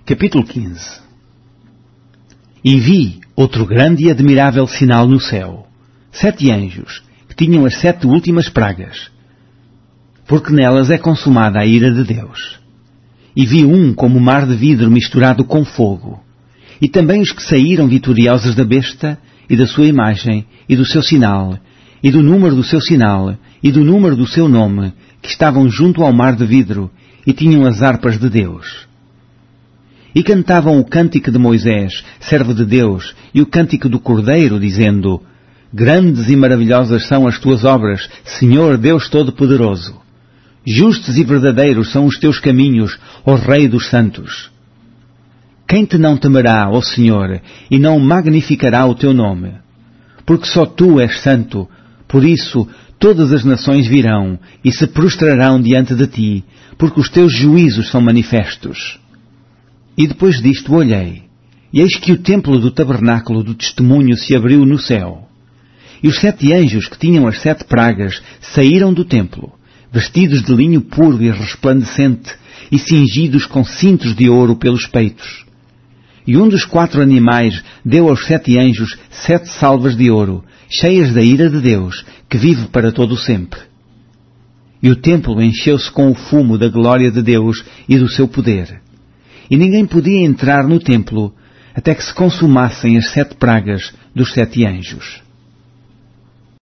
Capítulo 15. E vi outro grande e admirável sinal no céu, 7 anjos, que tinham as 7 últimas pragas, porque nelas é consumada a ira de Deus. E vi um como mar de vidro misturado com fogo, e também os que saíram vitoriosos da besta, e da sua imagem, e do seu sinal, e do número do seu sinal, e do número do seu nome, que estavam junto ao mar de vidro, e tinham as harpas de Deus. E cantavam o cântico de Moisés, servo de Deus, e o cântico do Cordeiro, dizendo: Grandes e maravilhosas são as tuas obras, Senhor Deus Todo-Poderoso. Justos e verdadeiros são os teus caminhos, ó Rei dos Santos. Quem te não temerá, ó Senhor, e não magnificará o teu nome? Porque só tu és santo, por isso todas as nações virão e se prostrarão diante de ti, porque os teus juízos são manifestos. E depois disto olhei, e eis que o templo do tabernáculo do testemunho se abriu no céu. E os 7 anjos que tinham as 7 pragas saíram do templo, vestidos de linho puro e resplandecente, e cingidos com cintos de ouro pelos peitos. E um dos 4 animais deu aos 7 anjos 7 salvas de ouro, cheias da ira de Deus, que vive para todo o sempre. E o templo encheu-se com o fumo da glória de Deus e do seu poder. E ninguém podia entrar no templo, até que se consumassem as 7 pragas dos 7 anjos.